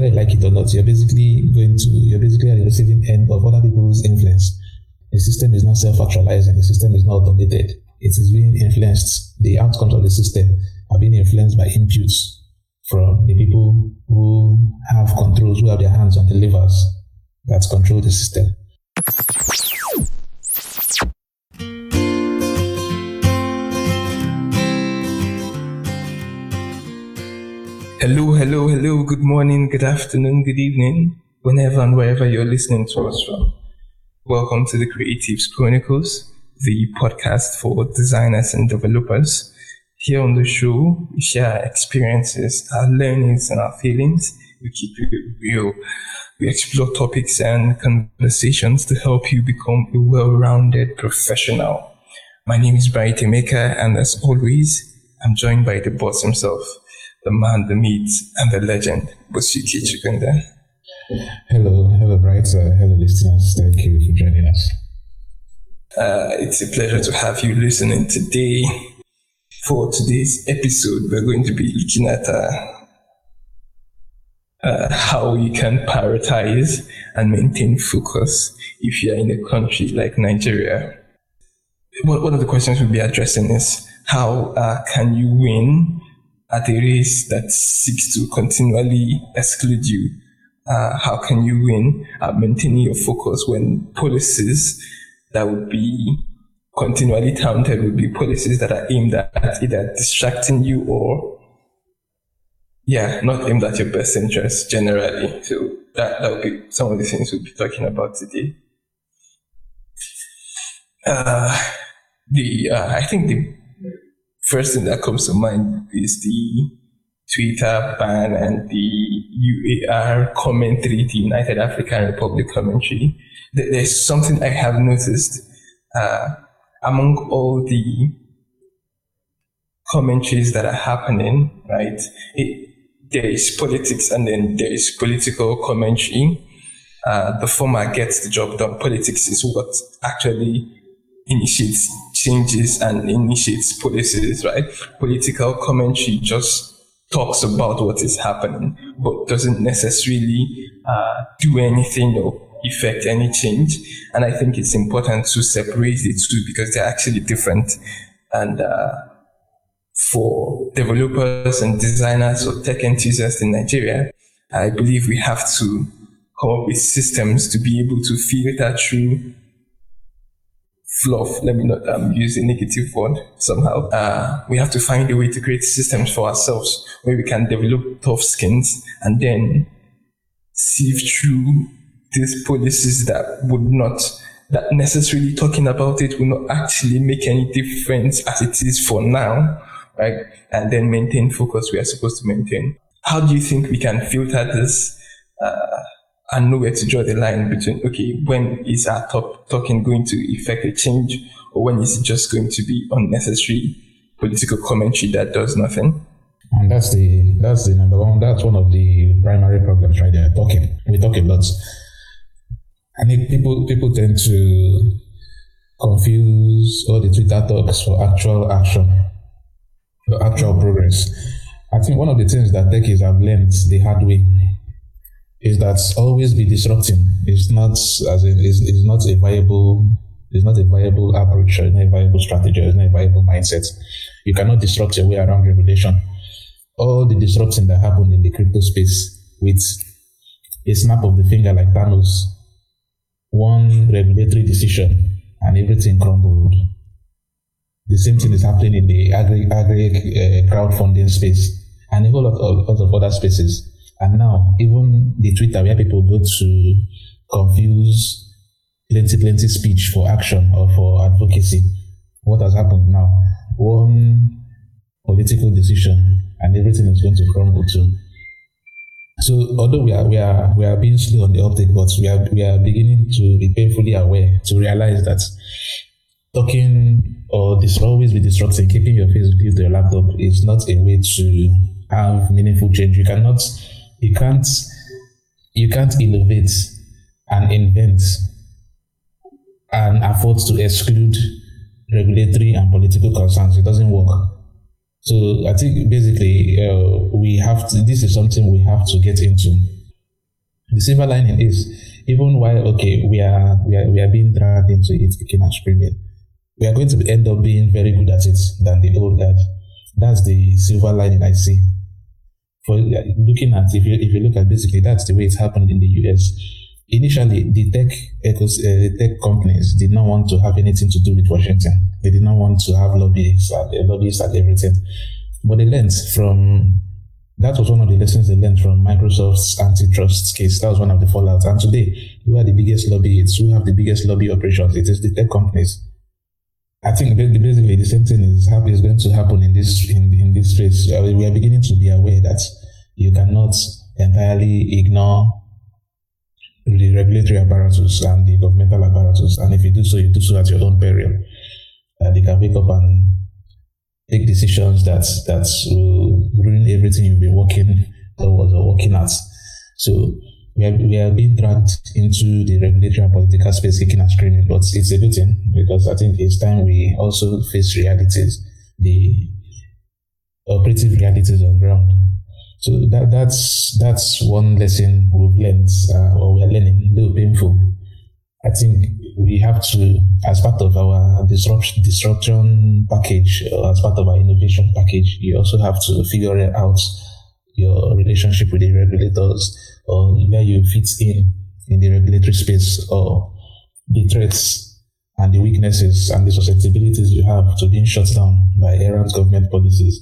whether you like it or not, you're basically at the receiving end of other people's influence. The system is not self-actualizing. The system is not automated. It is being influenced. The outcomes of the system are being influenced by inputs from the people who have controls, who have their hands on the levers that control the system. Hello. Good morning, good afternoon, good evening, whenever and wherever you're listening to us from. Welcome to the Creatives Chronicles, the podcast for designers and developers. Here on the show, we share our experiences, our learnings, and our feelings. We keep it real. We explore topics and conversations to help you become a well-rounded professional. My name is Bright Emeka, and as always, I'm joined by the boss himself, the man, the myth, and the legend, Bosuke Chukunda. Hello, Bright. Hello, listeners. Thank you for joining us. It's a pleasure to have you listening today. For today's episode, we're going to be looking at how you can prioritize and maintain focus if you're in a country like Nigeria. One of the questions we'll be addressing is how can you win at a race that seeks to continually exclude you? How can you win at maintaining your focus when policies that would be continually touted would be policies that are aimed at either distracting you or, not aimed at your best interest generally. So that would be some of the things we'll be talking about today. I think the first thing that comes to mind is the Twitter ban and the UAR commentary, the United African Republic commentary. There's something I have noticed among all the commentaries that are happening, right? There is politics and then there is political commentary. The former gets the job done. Politics is what actually initiates changes and initiates policies, right? Political commentary just talks about what is happening, but doesn't necessarily do anything or effect any change. And I think it's important to separate the two because they're actually different. And for developers and designers or tech enthusiasts in Nigeria, I believe we have to come up with systems to be able to filter through fluff. Let me not use a negative word somehow. We have to find a way to create systems for ourselves where we can develop tough skins and then sieve through these policies that necessarily talking about it will not actually make any difference as it is for now, right? And then maintain focus we are supposed to maintain. How do you think we can filter this and know where to draw the line between, when is our talking going to effect a change, or when is it just going to be unnecessary political commentary that does nothing? And that's the number one. That's one of the primary problems right there. We talk a lot. I think people tend to confuse all the Twitter talks for actual action, for actual progress. I think one of the things that techies have learned the hard way is that always be disrupting. It's not a viable approach, or it's not a viable strategy, or it's not a viable mindset. You cannot disrupt your way around regulation. All the disrupting that happened in the crypto space with a snap of the finger like Thanos, one regulatory decision and everything crumbled. The same thing is happening in the agri crowdfunding space and a whole lot of other spaces. And now, even the Twitter where people go to confuse plenty speech for action or for advocacy. What has happened now? One political decision and everything is going to crumble too. So although we are being slow on the uptake, but we are beginning to be painfully aware to realize that talking or always be disrupting, keeping your face glued to your laptop is not a way to have meaningful change. You can't innovate and invent and afford to exclude regulatory and political concerns. It doesn't work. So I think basically this is something we have to get into. The silver lining is, even while okay, we are being dragged into it, kicking and screaming, we are going to end up being very good at it than the old guard. That's the silver lining I see. For looking at, if you look at, basically that's the way it happened in the US. Initially, the tech companies did not want to have anything to do with Washington. They did not want to have lobbyists and everything. But they learned from, that was one of the lessons they learned from Microsoft's antitrust case. That was one of the fallouts. And today, who are the biggest lobbyists? Who have the biggest lobby operations? It is the tech companies. I think basically the same thing is going to happen in this space. We are beginning to be aware that you cannot entirely ignore the regulatory apparatus and the governmental apparatus, and if you do so at your own peril. They can wake up and take decisions that will ruin everything you've been working towards or working at. So we are being dragged into the regulatory and political space, kicking and screaming, but it's a good thing, because I think it's time we also face realities, the operative realities on ground. So that's one lesson we've learned, or we are learning, though painful. I think we have to, as part of our disruption package, or as part of our innovation package, you also have to figure out your relationship with the regulators, or where you fit in the regulatory space, or the threats and the weaknesses and the susceptibilities you have to being shut down by errant government policies.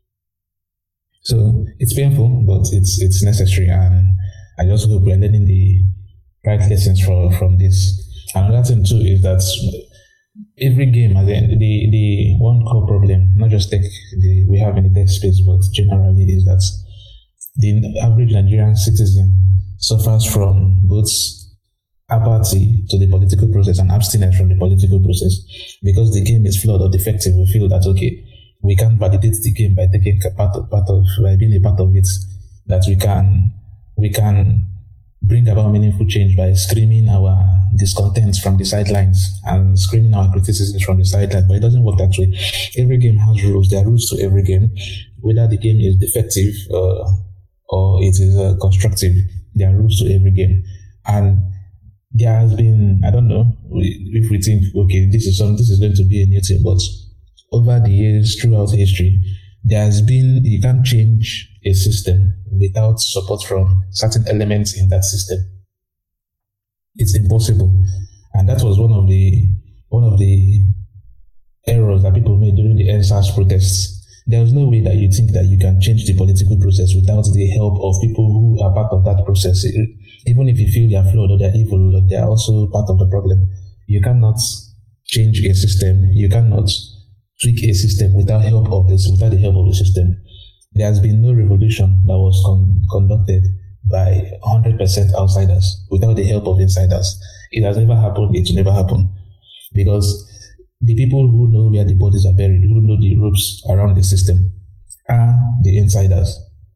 So it's painful, but it's necessary, and I just hope we're learning the right lessons from this. Another thing too is that every game, the one core problem, not just tech, we have in the tech space, but generally, is that the average Nigerian citizen suffers from both apathy to the political process and abstinence from the political process, because the game is flawed or defective. We feel that okay, we can't validate the game by taking by being a part of it, that we can bring about meaningful change by screaming our discontent from the sidelines and screaming our criticisms from the sidelines. But it doesn't work that way. Every game has rules. There are rules to every game, whether the game is defective or it is constructive. There are rules to every game, and there has been, I don't know if we think okay, this is going to be a new thing, but over the years, throughout history, there has been, you can't change a system without support from certain elements in that system. It's impossible. And that was one of the errors that people made during the NSAS protests. There was no way that you think that you can change the political process without the help of people who are part of that process. Even if you feel they are flawed or they're evil, or they are also part of the problem. You cannot change a system. You cannot tweak a system without the help of the system. There has been no revolution that was conducted by 100% outsiders without the help of insiders. It has never happened. It will never happen, because the people who know where the bodies are buried, who know the ropes around the system, are the insiders.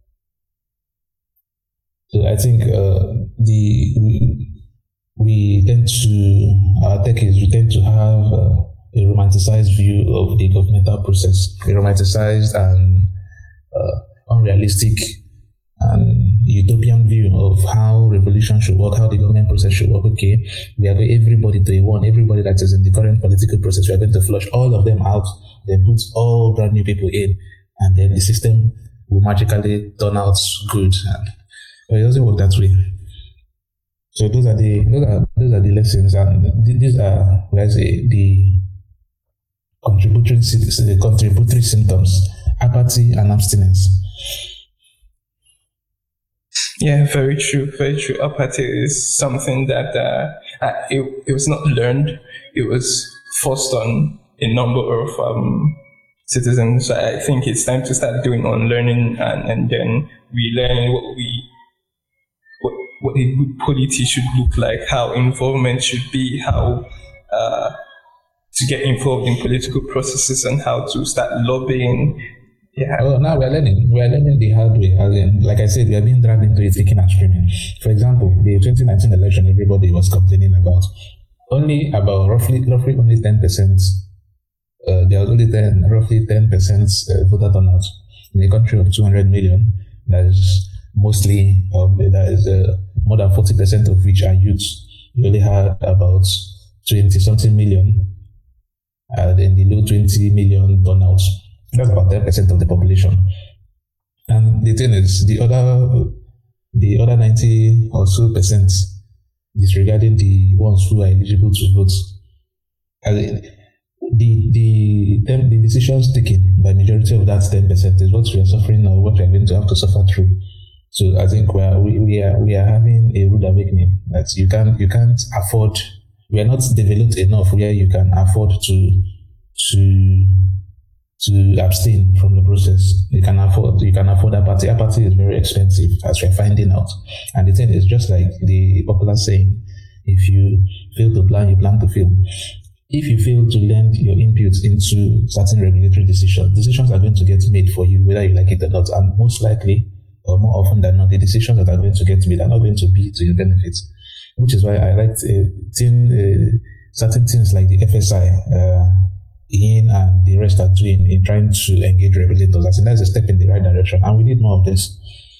So I think we tend to have a romanticized view of the governmental process, a romanticized and unrealistic and utopian view of how revolution should work, how the government process should work. Okay, we are going everybody to a one, everybody that is in the current political process, we are going to flush all of them out, then put all brand new people in, and then the system will magically turn out good. But it doesn't work that way. So those are the lessons, and these are, let's say, the contributory symptoms: apathy and abstinence. Yeah, very true, very true. Apathy is something that it was not learned; it was forced on a number of citizens. So I think it's time to start doing unlearning and then relearning what a good polity should look like, how involvement should be, how to get involved in political processes, and how to start lobbying. Yeah. Oh, now we're learning the hard way. Like I said, we are being dragged into it, kicking and screaming. For example, the 2019 election, everybody was complaining about roughly only 10%. There was only roughly 10% voter turnout in a country of 200 million. That is mostly more than 40% of which are youths. You only had about 20 something million, and in the low 20 million turnouts. That's about 10% of the population. And the thing is, the other 90 or so percent, disregarding the ones who are eligible to vote, the decisions taken by majority of that 10% is what we are suffering or what we are going to have to suffer through. So I think we are having a rude awakening that you can't afford. We are not developed enough where you can afford to abstain from the process. You can afford apathy. Apathy is very expensive, as we're finding out. And the thing is, just like the popular saying, if you fail to plan, you plan to fail. If you fail to lend your inputs into certain regulatory decisions are going to get made for you, whether you like it or not. And most likely, or more often than not, the decisions that are going to get made are not going to be to your benefit. Which is why I liked certain things like the FSI, Ian and the rest are doing in trying to engage regulators. I think that's a step in the right direction, and we need more of this.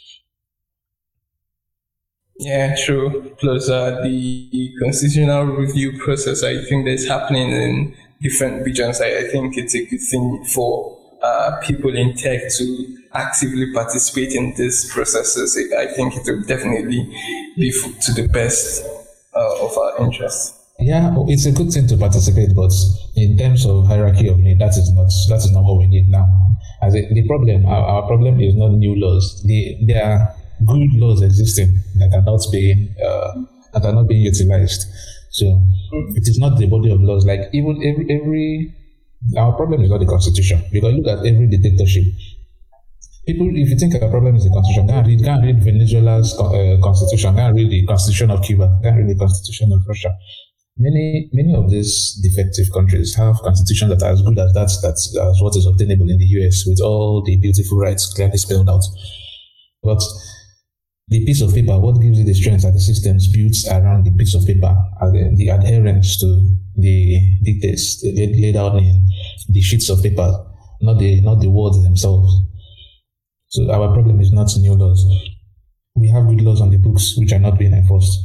Yeah, true. Plus, the constitutional review process, I think that's happening in different regions. I think it's a good thing for people in tech to actively participate in these processes. I think it will definitely be to the best of our interests. Yeah, it's a good thing to participate, but in terms of hierarchy of need, that is not what we need now. As the problem, our problem is not new laws. There are good laws existing that are not being utilized. So it is not the body of laws. Like even every our problem is not the constitution, because look at every dictatorship. People, if you think our problem is the constitution, go and read Venezuela's constitution, go and read the constitution of Cuba, go and read the constitution of Russia. Many of these defective countries have constitutions that are as good as that's what is obtainable in the US, with all the beautiful rights clearly spelled out. But the piece of paper, what gives you the strength are the systems built around the piece of paper, the adherence to the dictates laid out in the sheets of paper, not the words themselves. So our problem is not new laws. We have good laws on the books which are not being enforced.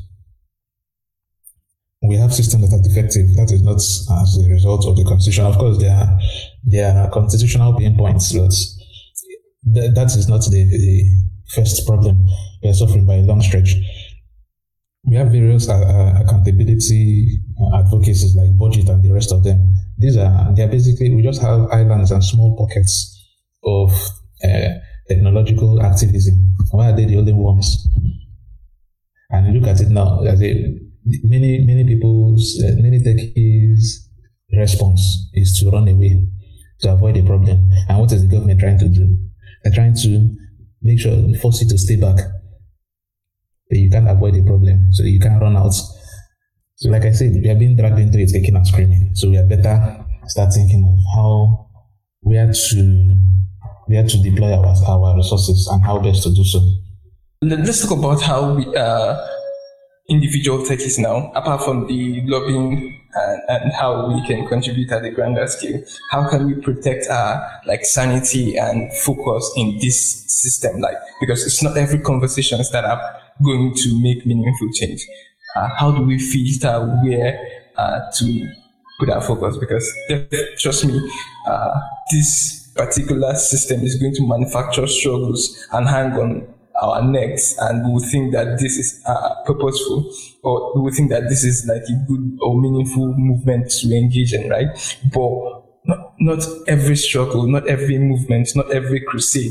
We have systems that are defective. That is not as a result of the constitution. Of course, there are constitutional pain points, but that is not the first problem we are suffering by a long stretch. We have various accountability advocacies like budget and the rest of them. They are basically, we just have islands and small pockets of technological activism. Why are they the only ones? And look at it now, many techies' response is to run away, to avoid the problem. And what is the government trying to do? They're trying to make sure, force you to stay back. But you can't avoid the problem, so you can't run out. So like I said, we are being dragged into it, kicking and screaming. So we are better start thinking of where to deploy our resources and how best to do so. Let's talk about how we individual techies now, apart from the lobbying and how we can contribute at a grander scale. How can we protect our sanity and focus in this system? Because it's not every conversations that are going to make meaningful change. How do we filter where to put our focus? Because trust me, this particular system is going to manufacture struggles and hang on our necks, and we will think that this is purposeful, or we will think that this is like a good or meaningful movement to engage in, right? But not every struggle, not every movement, not every crusade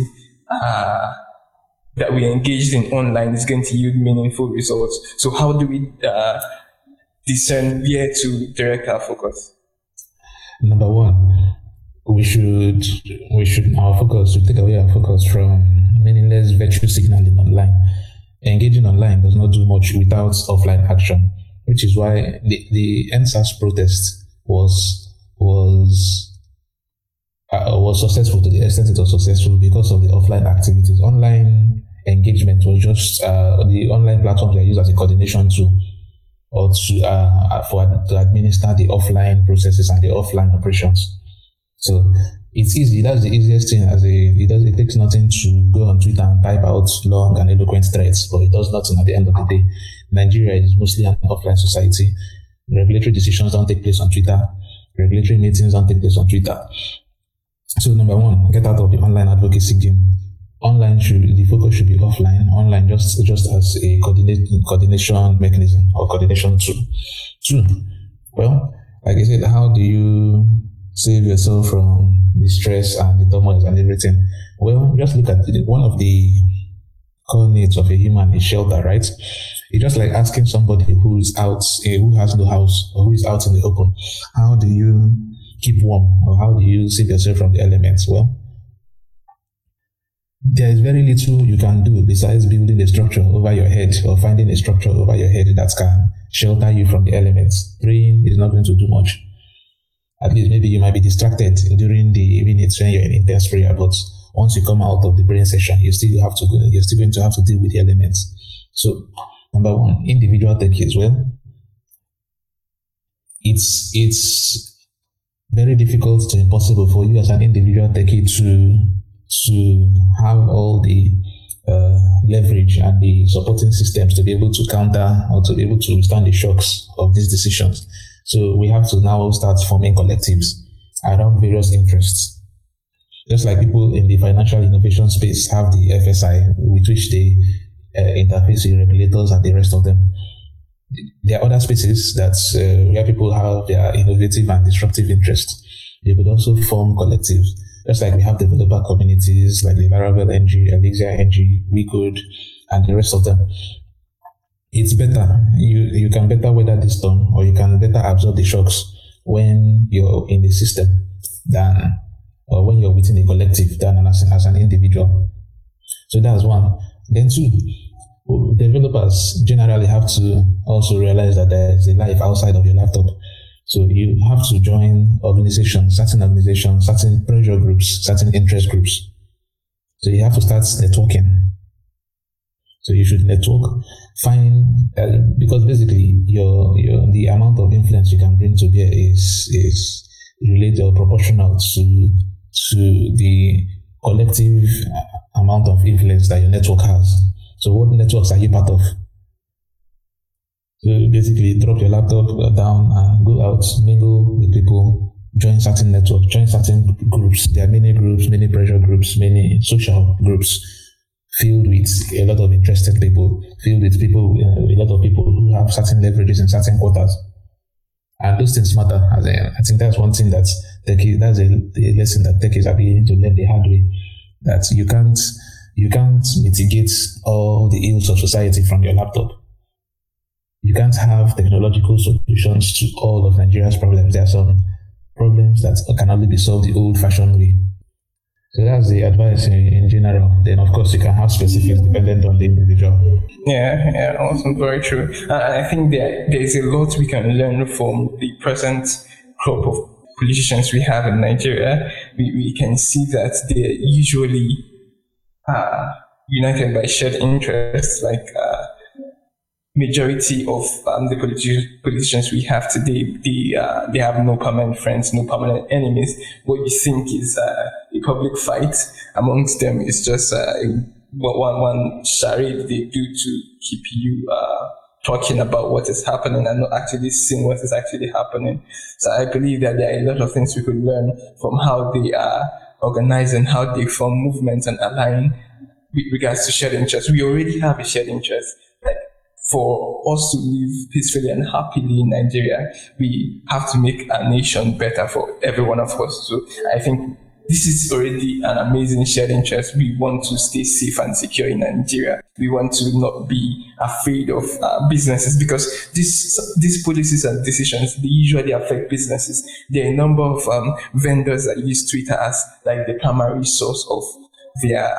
that we engaged in online is going to yield meaningful results. So how do we discern where to direct our focus? Number one, we should take away our focus from meaningless virtue signaling online. Engaging online does not do much without offline action, which is why the NSAS protest was successful to the extent it was successful because of the offline activities. Online engagement was just the online platforms are used as a coordination tool or to administer the offline processes and the offline operations. So It's easy. That's the easiest thing. It takes nothing to go on Twitter and type out long and eloquent threats, but it does nothing at the end of the day. Nigeria is mostly an offline society. Regulatory decisions don't take place on Twitter. Regulatory meetings don't take place on Twitter. So number one, get out of the online advocacy game. The focus should be offline. Online just as a coordination mechanism or coordination tool. Two, well, like I said, how do you save yourself from the stress and the turmoil and everything? Well, just look at one of the core needs of a human is shelter, right? It's just like asking somebody who is out, who has no house or who is out in the open, how do you keep warm or how do you save yourself from the elements? Well, there is very little you can do besides building a structure over your head or finding a structure over your head that can shelter you from the elements. Praying is not going to do much. At least maybe you might be distracted during the minutes when you're in intense prayer, but once you come out of the praying session, you're still going to have to deal with the elements. So, number one, individual techie as well. It's very difficult to impossible for you as an individual techie to have all the leverage and the supporting systems to be able to counter or to be able to withstand the shocks of these decisions. So we have to now start forming collectives around various interests. Just like people in the financial innovation space have the FSI, with which they interface with regulators and the rest of them. There are other spaces where people have their innovative and disruptive interests. They could also form collectives. Just like we have developer communities like the Laravel NG, Elixir NG, WeCode, and the rest of them. It's better. You can better weather this storm, or you can better absorb the shocks when you're in the system or when you're within a collective than as an individual. So that's one. Then two, developers generally have to also realize that there is a life outside of your laptop. So you have to join certain pressure groups, certain interest groups. So you have to start networking. So you should network, because basically the amount of influence you can bring to bear is related or proportional to the collective amount of influence that your network has. So what networks are you part of? So basically, drop your laptop down and go out, mingle with people, join certain networks, join certain groups. There are many groups, many pressure groups, many social groups filled with a lot of interested people, filled with a lot of people who have certain leverages in certain quarters. And those things matter. I think that's one thing that's a lesson that techies are beginning to learn the hard way. That you can't mitigate all the ills of society from your laptop. You can't have technological solutions to all of Nigeria's problems. There are some problems that can only be solved the old-fashioned way. So that's the advice in general. Then, of course, you can have specifics dependent on the individual. Yeah, awesome, very true. I think there's a lot we can learn from the present crop of politicians we have in Nigeria. We can see that they're usually united by shared interests, like majority of the politicians we have today, they have no permanent friends, no permanent enemies. What you think is a public fight amongst them is just one charade they do to keep you talking about what is happening and not actually seeing what is actually happening. So I believe that there are a lot of things we could learn from how they are organized and how they form movements and align with regards to shared interests. We already have a shared interest. For us to live peacefully and happily in Nigeria, we have to make our nation better for every one of us. So I think this is already an amazing shared interest. We want to stay safe and secure in Nigeria. We want to not be afraid of businesses, because these policies and decisions, they usually affect businesses. There are a number of vendors that use Twitter as like the primary source of their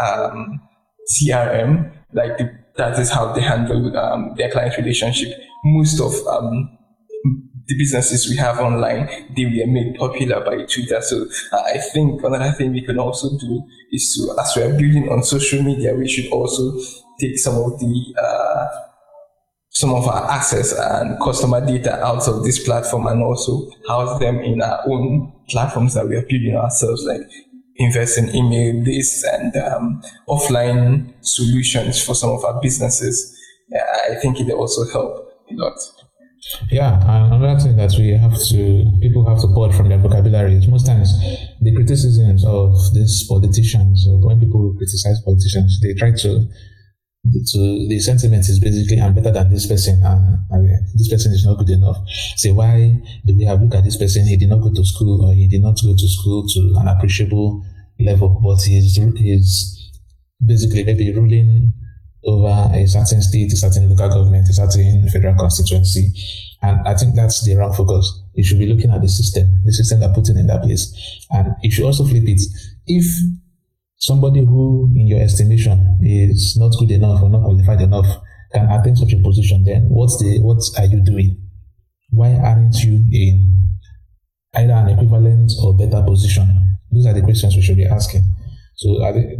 CRM, that is how they handle their client relationship. Most of the businesses we have online, they were made popular by Twitter. So I think another thing we can also do is to, as we are building on social media, we should also take some of the some of our access and customer data out of this platform and also house them in our own platforms that we are building ourselves, like invest in email lists and offline solutions for some of our businesses. I think it also help a lot. Yeah, and another thing that people have to purge from their vocabulary is most times the criticisms of these politicians, or when people criticize politicians, they try to the sentiment is basically, I'm better than this person, and this person is not good enough. Say, why do we have look at this person? He did not go to school, or he did not go to school to an appreciable level, but he's basically maybe ruling over a certain state, a certain local government, a certain federal constituency. And I think that's the wrong focus. You should be looking at the system that put it in that place. And you should also flip it. If somebody who, in your estimation, is not good enough or not qualified enough can attain such a position, then what are you doing? Why aren't you in either an equivalent or better position? Those are the questions we should be asking. So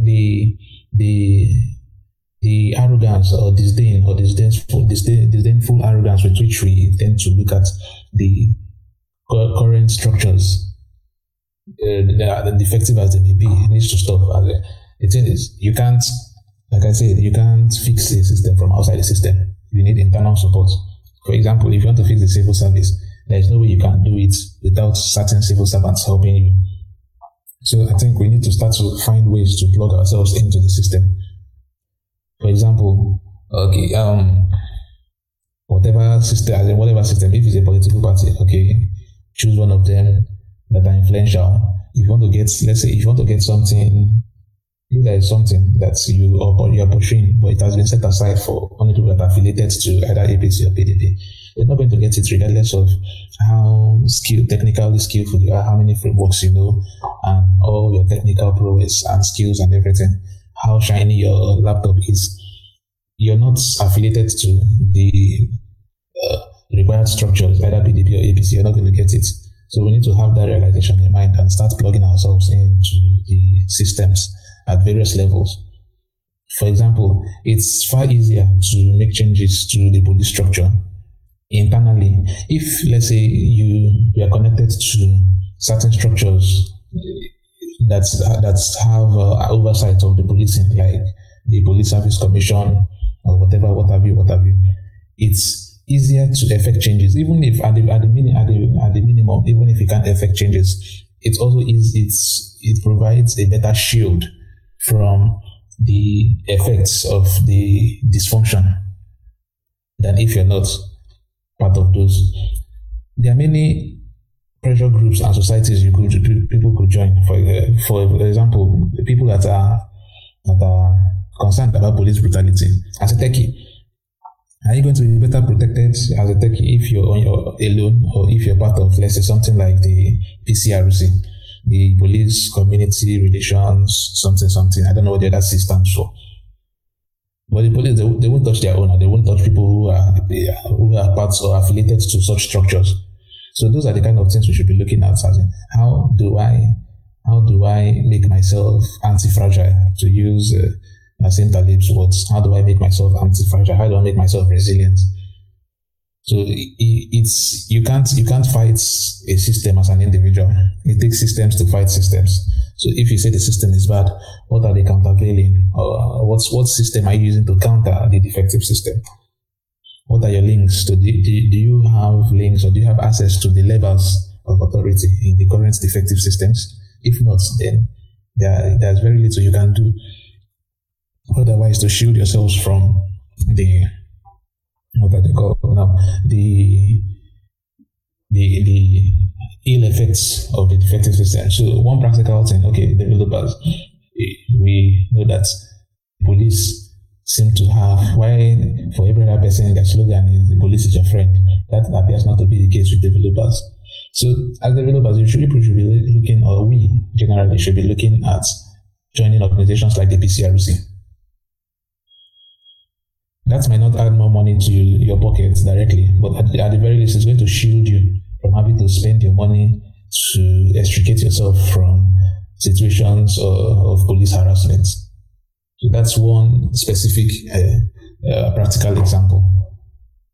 the arrogance or disdainful arrogance with which we tend to look at the current structures, the defective as they may be, needs to stop. The thing is, you can't, like I said, you can't fix a system from outside the system. You need internal support. For example, if you want to fix the civil service, there is no way you can do it without certain civil servants helping you. So I think we need to start to find ways to plug ourselves into the system. For example, whatever system, if it's a political party, choose one of them that are influential. If you want to get, let's say, if you want to get something, if there is something that you are pursuing, but it has been set aside for only people that are affiliated to either APC or PDP, you're not going to get it regardless of how technically skillful you are, how many frameworks you know, and all your technical prowess and skills and everything, how shiny your laptop is. You're not affiliated to the required structures, either PDP or APC, you're not going to get it. So we need to have that realization in mind and start plugging ourselves into the systems at various levels. For example, it's far easier to make changes to the police structure internally if, let's say, you are connected to certain structures that have oversight of the policing, like the Police Service Commission or whatever, what have you. It's easier to effect changes, even if at the minimum, even if you can't effect changes, it's also it provides a better shield from the effects of the dysfunction than if you're not part of those. There are many pressure groups and societies people could join. For example, the people that are concerned about police brutality. As a techie, are you going to be better protected as a techie if you're on your alone, or if you're part of, let's say, something like the PCRC, the Police Community Relations something? I don't know what the other C stands for. But the police, they won't touch their owner. They won't touch people who are parts or affiliated to such structures. So those are the kind of things we should be looking at. As in, how do I make myself anti-fragile, to use Nassim Taleb's words? How do I make myself anti-fragile? How do I make myself resilient? So you can't fight a system as an individual. It takes systems to fight systems. So if you say the system is bad, what are they countervailing? Or what system are you using to counter the defective system? What are your links? Do you have links, or do you have access to the levers of authority in the current defective systems? If not, then there's very little you can do otherwise to shield yourselves from the ill effects of the defective system. So one practical thing, developers, we know that police seem to have, why for every other person their slogan is the police is your friend. That appears not to be the case with developers. So as developers, we should be looking, or we generally should be looking at joining organizations like the PCRC. That might not add more money to your pockets directly, but at the very least, it's going to shield you from having to spend your money to extricate yourself from situations of police harassment. So that's one specific practical example.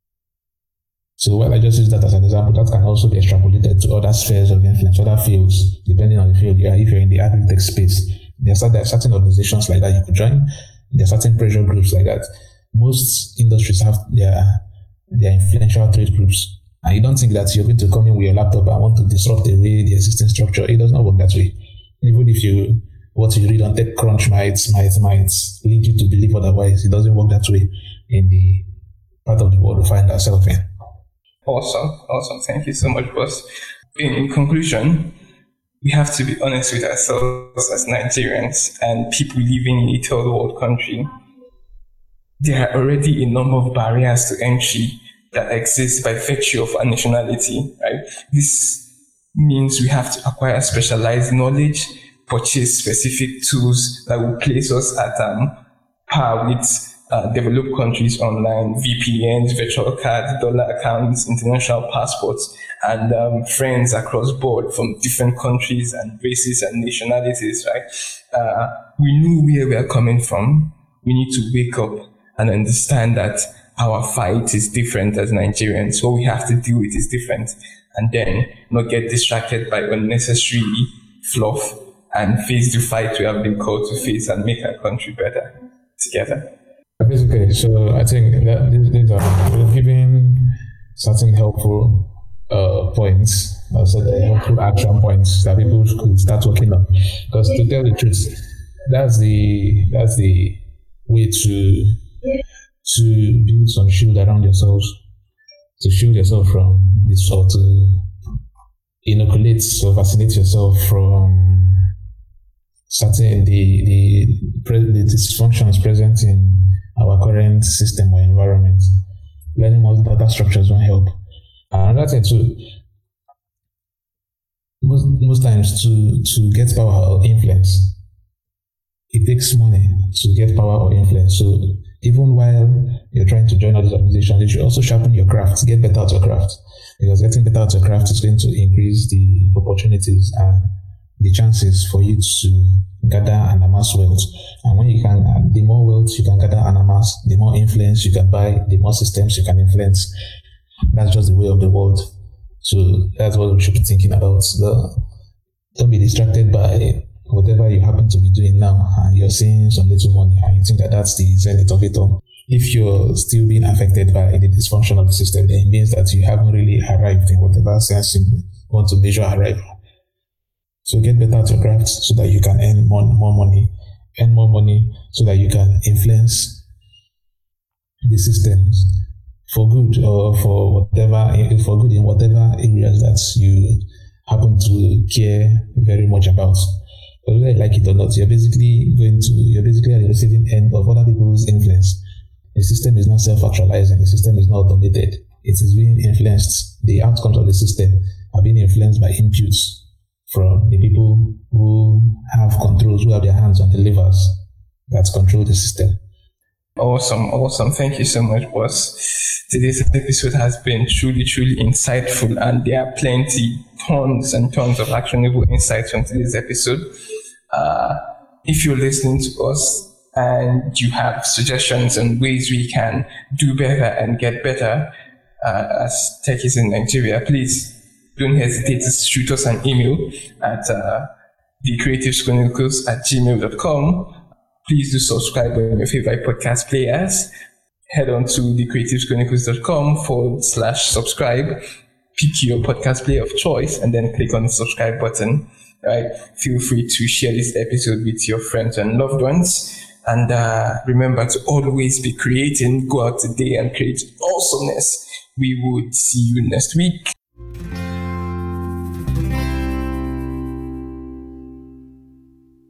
So while I just use that as an example, that can also be extrapolated to other spheres of influence, other fields, depending on the field you are. If you're in the agri-tech space, there are certain organizations like that you could join. There are certain pressure groups like that. Most industries have their influential trade groups. And you don't think that you're going to come in with your laptop and want to disrupt the way the existing structure. It does not work that way. Even if what you read on TechCrunch might lead you to believe otherwise, it doesn't work that way in the part of the world we find ourselves in. Awesome. Thank you so much, boss. In conclusion, we have to be honest with ourselves as Nigerians and people living in a third world country. There are already a number of barriers to entry that exist by virtue of our nationality, right? This means we have to acquire specialized knowledge, purchase specific tools that will place us at par with developed countries online, VPNs, virtual cards, dollar accounts, international passports, and friends across board from different countries and races and nationalities, right? We know where we are coming from. We need to wake up and understand that our fight is different as Nigerians. What we have to deal with is different. And then not get distracted by unnecessary fluff and face the fight we have been called to face and make our country better together. Basically, so I think that these are giving certain helpful points, helpful action points that people could start working on. Because to tell the truth, that's the way to build some shield around yourselves, to shield yourself from this, or to inoculate, so vaccinate yourself from certain the dysfunctions present in our current system or environment. Learning more data structures won't help. Another thing too, most times to get power or influence, it takes money to get power or influence. So even while you're trying to join all these organizations, you should also sharpen your craft, get better at your craft. Because getting better at your craft is going to increase the opportunities and the chances for you to gather and amass wealth. And when you can, the more wealth you can gather and amass, the more influence you can buy, the more systems you can influence. That's just the way of the world. So that's what we should be thinking about. Don't be distracted by whatever you happen to be doing now and you're seeing some little money and you think that that's the zenith of it all. If you're still being affected by the dysfunction of the system, then it means that you haven't really arrived in whatever sense you want to measure arrival. So get better at your craft so that you can earn more money. Earn more money so that you can influence the systems for good, or for good in whatever areas that you happen to care very much about. Whether you like it or not, you're basically at the receiving end of other people's influence. The system is not self-actualizing. The system is not automated. It is being influenced. The outcomes of the system are being influenced by inputs from the people who have controls, who have their hands on the levers that control the system. Awesome. Thank you so much, boss. Today's episode has been truly insightful, and there are tons and tons of actionable insights from today's episode. If you're listening to us and you have suggestions on ways we can do better and get better as techies in Nigeria, please don't hesitate to shoot us an email at thecreativeschronicles@gmail.com. Please do subscribe on your favorite podcast players. Head on to thecreativeschronicles.com/subscribe. Pick your podcast player of choice and then click on the subscribe button. Right? Feel free to share this episode with your friends and loved ones. And remember to always be creating. Go out today and create awesomeness. We would see you next week.